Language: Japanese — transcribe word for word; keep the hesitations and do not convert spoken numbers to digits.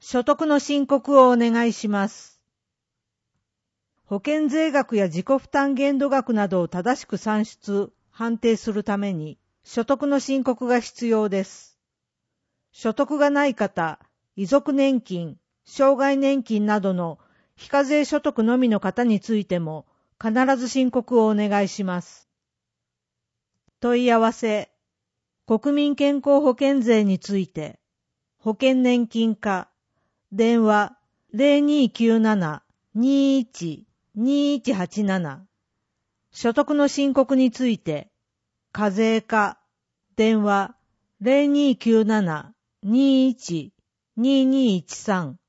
所得の申告をお願いします。保険税額や自己負担限度額などを正しく算出、判定するために、所得の申告が必要です。所得がない方、遺族年金、障害年金などの非課税所得のみの方についても、必ず申告をお願いします。問い合わせ、国民健康保険税について、保険年金課、電話 ゼロにーきゅうなな にーいち にーいちはちなな、所得の申告について、課税課、電話 ゼロにーきゅうなな にーいち にーにーいちさん